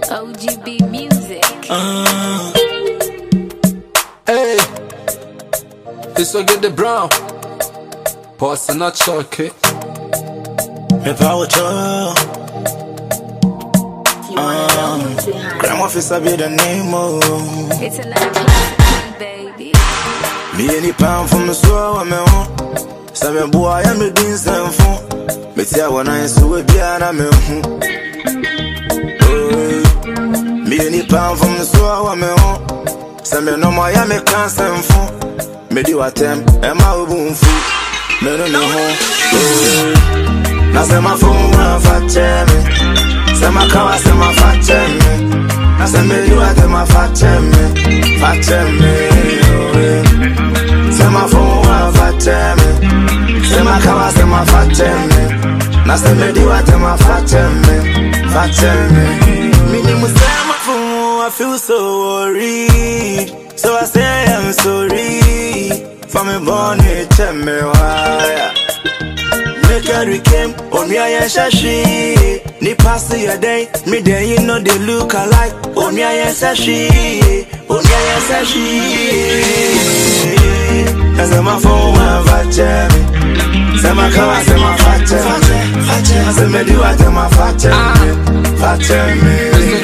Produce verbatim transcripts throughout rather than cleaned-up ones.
O G B Music. Uh, hey, it's so get the brown. Pause and not chocolate. Me power to. Grandma officer be the name of. It's another classic, baby. Me any pound from the store I'm on. Seven boy I'm the beans and phone. Me tell when I so we be an amen. Me any pound from the store I'm on. Seven no more I'm a constant phone. Me do what them and my boom food. Me no know home. Now say my phone one fat me. Say my car say my fat me. I say me do what them a fat me. Fat me. Say my phone one fat me. Say my car say my fat me. Now say me do what them a fat me. Fat me. Me ni mo say my phone I feel so worried. So I say I'm sorry. For me born it tell me why. Make a reclaim on me I shashi. Ni pass your day, me then you know they look alike. On me I shashi. On me I shashi. Cause my phone one fat me. Say my car say my fat me. I say me do what my fat me. Fat me.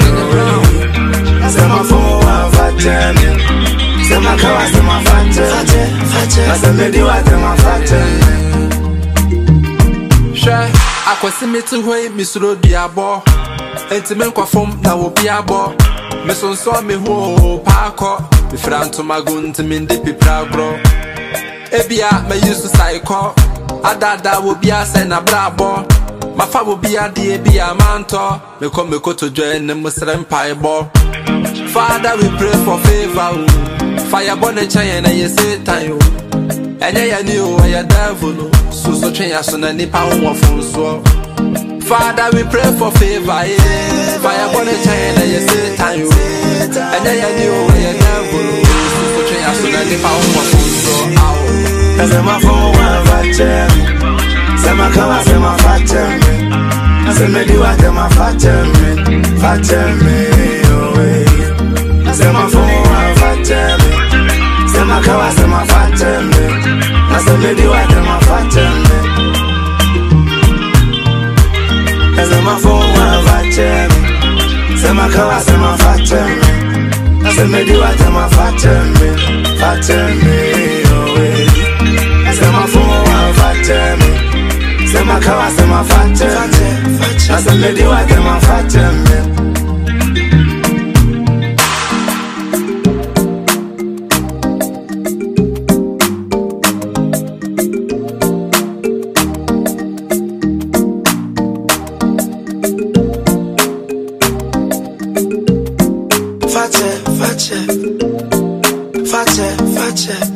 Say my phone one fat me. Say my car say my fat me. I say me do what my fat me. Share, I kwasi me to way, Miss Rodiabo. Entimen kwa form na wo biabo. Me son so me ho parko. Me fran to magun to min dipi prabro. Ebia me used to cycle. Adada wo bia se na brabo. Mafa wo bia di ebia manto. Me come me go to join the Muslim paibo. Father, we pray for favor. Fire burn a chain and you say time. And ya knew why a devil. So so train us on any power of so. Father, we pray for favor. Fire burn a chain and you say time. And ya knew why a devil. So so train us on any power of so. Cause my phone one fat me. Say my car say my fat me. I say me do what my fat me. Fat me away. Say my phone one fat me. Say my car say my fat me. I say me do what my fat me. Say my phone one fat me. Say my car say my fat me. I say me do what my fat me. Fat me away. Say my phone one fat me. Say my car say my fat me. I say me do what my fat me. Face, face, face, face.